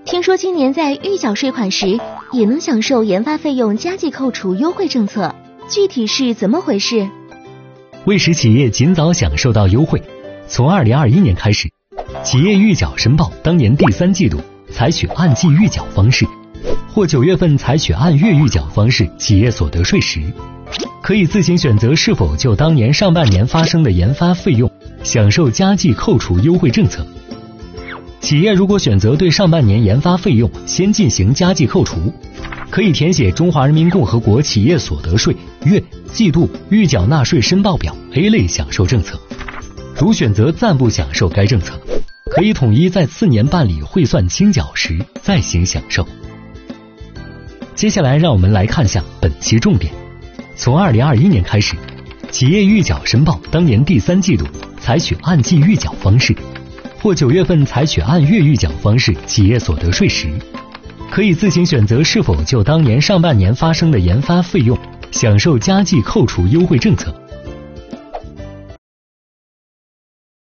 听说今年在预缴税款时也能享受研发费用加计扣除优惠政策，具体是怎么回事？ 为使企业尽早享受到优惠，从2021年开始，企业预缴申报当年第3季度采取按季预缴方式，或9月份采取按月预缴方式企业所得税时，可以自行选择是否就当年上半年发生的研发费用享受加计扣除优惠政策。企业如果选择对上半年研发费用先进行加计扣除，可以填写中华人民共和国企业所得税月、季度预缴纳税申报表 A 类享受政策。如选择暂不享受该政策，可以统一在次年办理汇算清缴时再行享受。接下来让我们来看下本期重点。从2021年开始，企业预缴申报当年第3季度采取按季预缴方式，或9月份采取按月预缴方式企业所得税时，可以自行选择是否就当年上半年发生的研发费用享受加计扣除优惠政策。